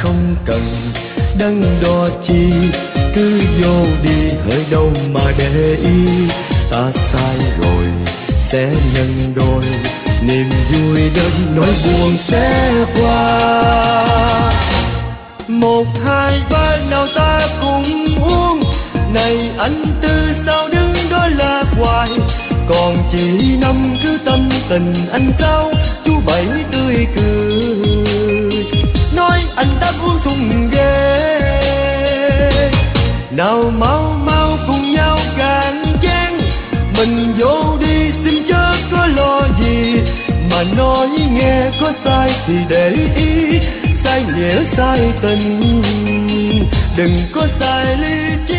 không cần đắn đo chi, cứ vô đi hỡi đâu mà để ý. Ta sai rồi sẽ nhân đôi, niềm vui đến nỗi buồn sẽ qua. Một hai ba nào ta cùng uống, này anh Tư sao đứng đó lạc hoài. Còn chị Năm cứ tâm tình anh sao, chú Bảy tươi cười nói anh đã uống thùng ghê. Nào mau mau cùng nhau cạn chén, mình vô đi xin chớ có lo gì. Mà nói nghe có sai thì để ý, sai nghĩa sai tình, đừng có sai lý trí.